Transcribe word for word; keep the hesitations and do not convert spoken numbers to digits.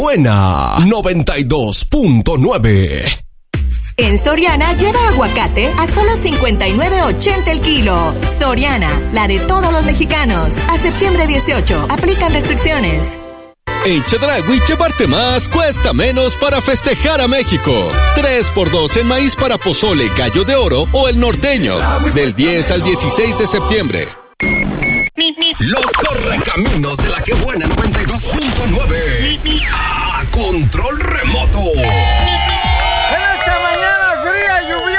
Buena noventa y dos punto nueve. En Soriana lleva aguacate a solo cincuenta y nueve ochenta el kilo. Soriana, la de todos los mexicanos. A septiembre dieciocho, aplican restricciones. En Chedraui llevarte más cuesta menos para festejar a México. tres por dos en maíz para pozole, gallo de oro o el norteño. Del diez al dieciséis de septiembre. Los correcaminos de la que buena noventa y dos punto nueve. A control remoto.